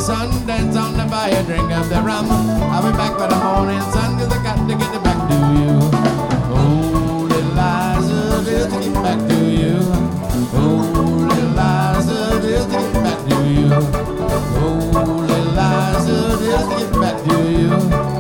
sun, dance on the fire, drink up the rum. I'll be back by the morning sun, 'cause I got to get it back to you. Oh, little Liza, just to get back to you. Oh, little Liza, just to get back to you. Oh, little Liza, just to get back to you.